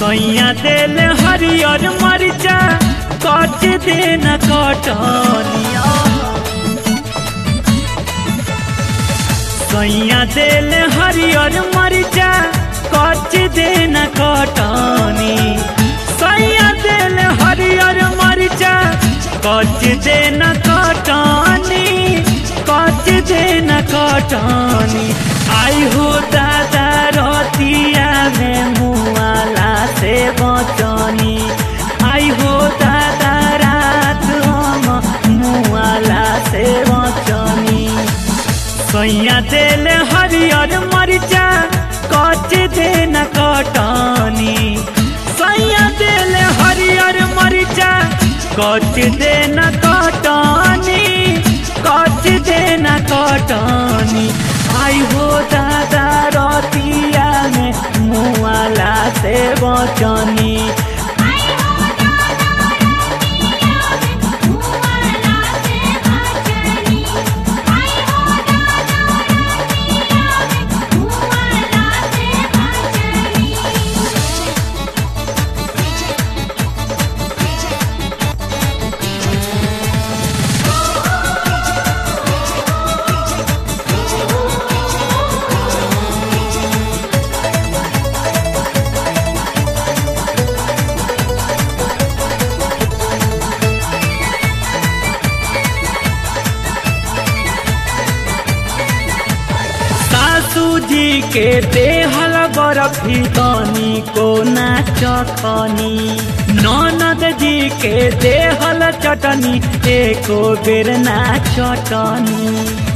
सैया दिल हरियर मरिचा कच देन कटनिया सैया दिल हरियर मरिचा कच देन कटनी सैया दिल हरियर मरिचा कच देन कटनी कच देन कटनी आई हो दादा रतिया में मुआला से बचनी आई हो दादा रात हम मुआला से बचनी सैया दिल हरियर मरिचा कच देन कटनी सैया दिल हरियर मरिचा कच देन कटनी कच देन कटनी आई हो दादा रतिया में मुआला से बचनी जी के देहल बरफी तनी को नाचखनी ननद जी के देहल चटनी एको बेर नाचटनी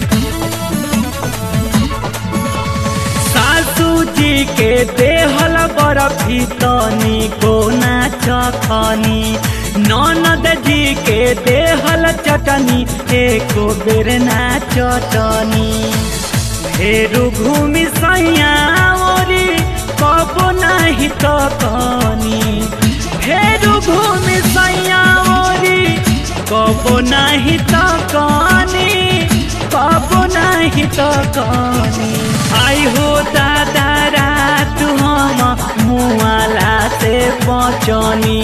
सासू जी के देहल बरफी तनी को नाचखनी ननद जी के देहल चटनी एको बेर नाचटनी फेरू घूमी सैया ओरी कबो नहीं तो कनी फेरू घूमी सैया ओरी कबो नहीं तो कनी कबो नहीं तो कनी आई हो दादा रात हम मुआला से बचनी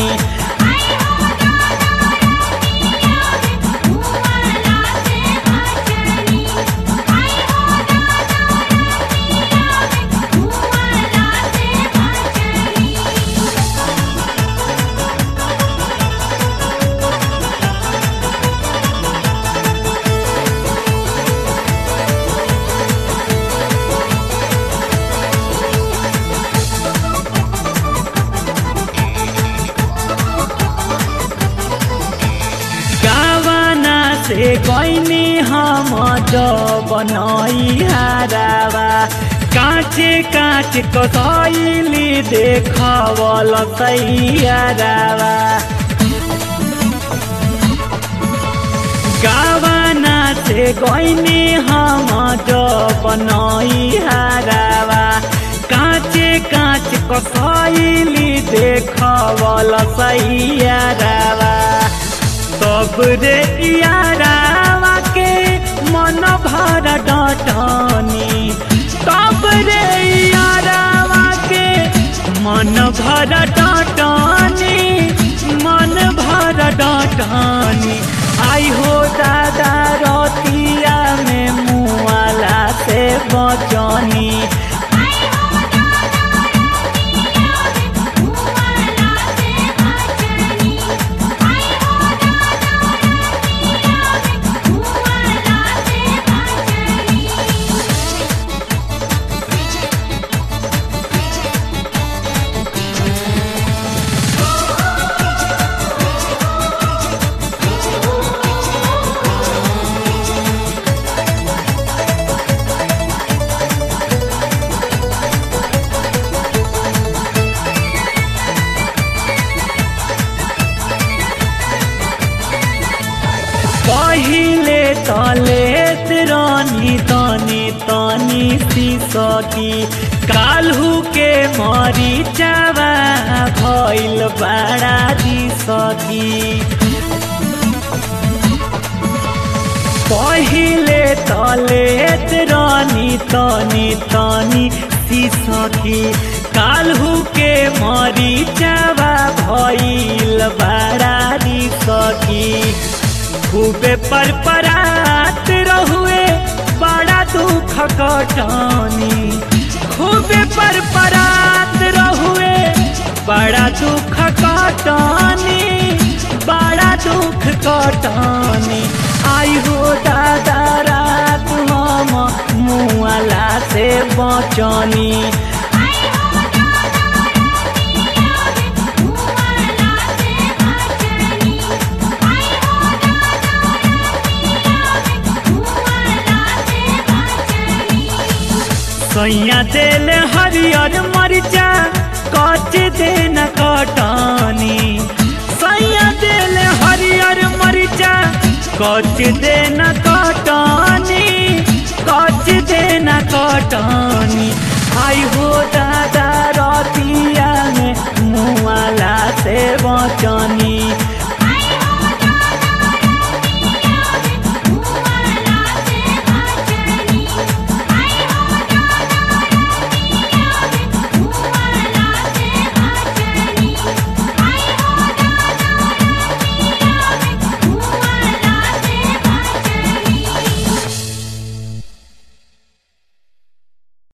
से गईनी हम बनई हारावा काचे काचे कसैली देखवल सैयारावा गावाना से गईनी हम बनई हारावा काचे काचे कसैली देखवल सैयारावा तब रे यारावा के मन भर डटनी तब रे यारावा के मन भर डटनी मन भर डटनी आई हो दादा रतिया में मुआला से बचनी पहिले तलेत रानी तनी तनी सीसकी काल्हू के मरीचावा भइल बड़ा दिसकी पहिले तलेत रानी तनी तनी सीसकी काल्हू के मरीचा खूबे पर परात रहुए बड़ा दुख कटनी खूबे पर परात रहुए बड़ा दुख कटनी बड़ा दुख कटनी आई हो दादा रात हम मुआला से बचनी सैया दिल हरियर मरिचा कच देन कटनी सैया दिल हरियर मरिचा कच देन कटनी कच देन कटनी आई हो